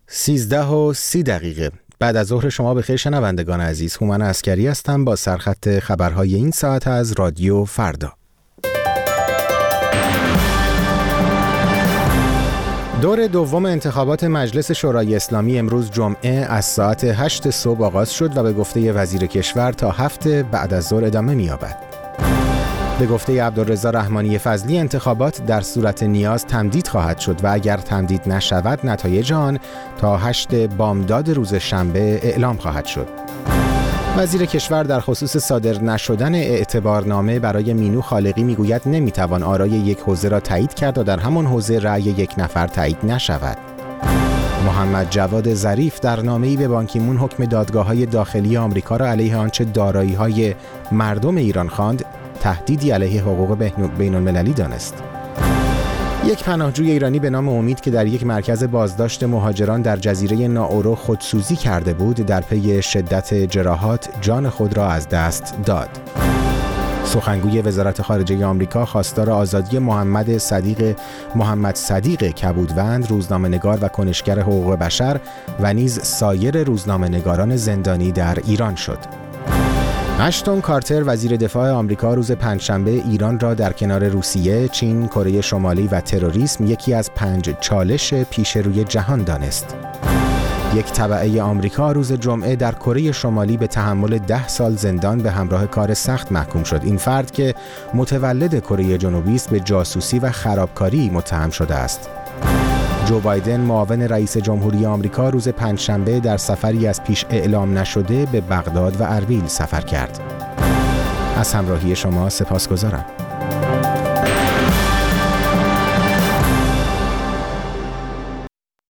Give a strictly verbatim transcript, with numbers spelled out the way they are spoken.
سیزده و سی دقیقه بعد از ظهر شما بخیر شنوندگان عزیز. هومن عسکری هستم با سرخط خبرهای این ساعت از رادیو فردا. دور دوم انتخابات مجلس شورای اسلامی امروز جمعه از ساعت هشت صبح آغاز شد و به گفته وزیر کشور تا هفته بعد از ظهر ادامه می‌یابد. به گفته عبدالرضا رحمانی فضلی انتخابات در صورت نیاز تمدید خواهد شد و اگر تمدید نشود نتایج آن تا هشت بامداد روز شنبه اعلام خواهد شد. وزیر کشور در خصوص صادر نشدن اعتبارنامه برای مینو خالقی میگوید نمیتوان آرای یک حوزه را تایید کرد و در همان حوزه رأی یک نفر تایید نشود. محمد جواد ظریف در نامه‌ای به بان کی مون حکم دادگاه‌های داخلی آمریکا را علیه آنچه دارایی‌های مردم ایران خواند تهدیدی علیه حقوق بین‌المللی دانست. یک پناهجوی ایرانی به نام امید که در یک مرکز بازداشت مهاجران در جزیره ناورو خودسوزی کرده بود در پی شدت جراحات جان خود را از دست داد. سخنگوی وزارت خارجه آمریکا خواستار آزادی محمد صدیق محمد صدیق کبودوند، روزنامه‌نگار و کنشگر حقوق بشر و نیز سایر روزنامه‌نگاران زندانی در ایران شد. اشتون کارتر وزیر دفاع آمریکا روز پنجشنبه ایران را در کنار روسیه، چین، کره شمالی و تروریسم یکی از پنج چالش پیش روی جهان دانست. یک تبعه آمریکا روز جمعه در کره شمالی به تحمل ده سال زندان به همراه کار سخت محکوم شد. این فرد که متولد کره جنوبی است به جاسوسی و خرابکاری متهم شده است. جو بایدن معاون رئیس جمهوری آمریکا روز پنجشنبه در سفری از پیش اعلام نشده به بغداد و اربیل سفر کرد. از همراهی شما سپاسگزارم.